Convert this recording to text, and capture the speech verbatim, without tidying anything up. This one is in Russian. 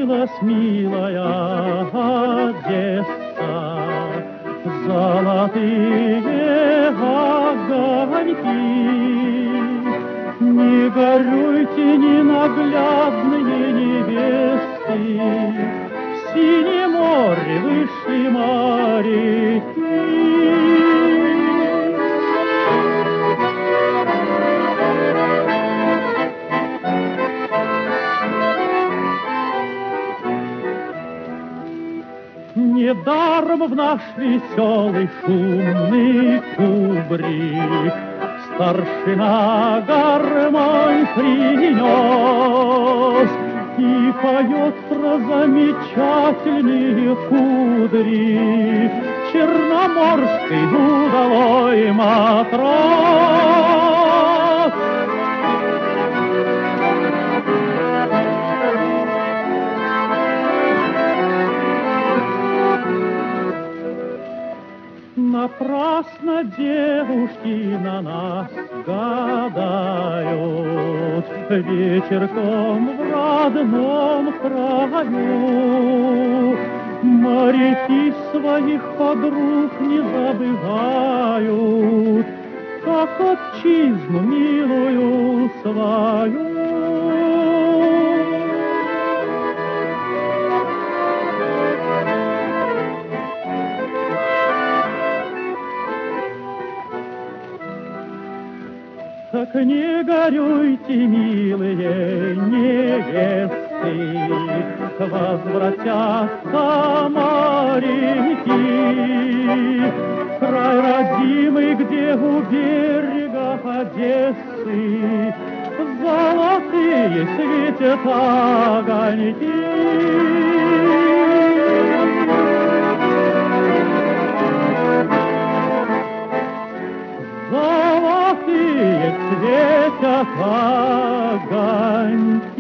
снилась милая Одесса, золотые огоньки. Не горюйте, ненаглядные невесты, в синем море выше моряки. Недаром в наш веселый шумный кубрик старшина гармонь принес и поет про замечательные кудри черноморский удалой матрос. Напрасно девушки на нас гадают вечерком в родном краю. Моряки своих подруг не забывают, как отчизну милую свою. Так не горюйте, милые невесты, возвратятся моряки. Край родимый, где у берега Одессы золотые светят огоньки. Золотые светят огоньки.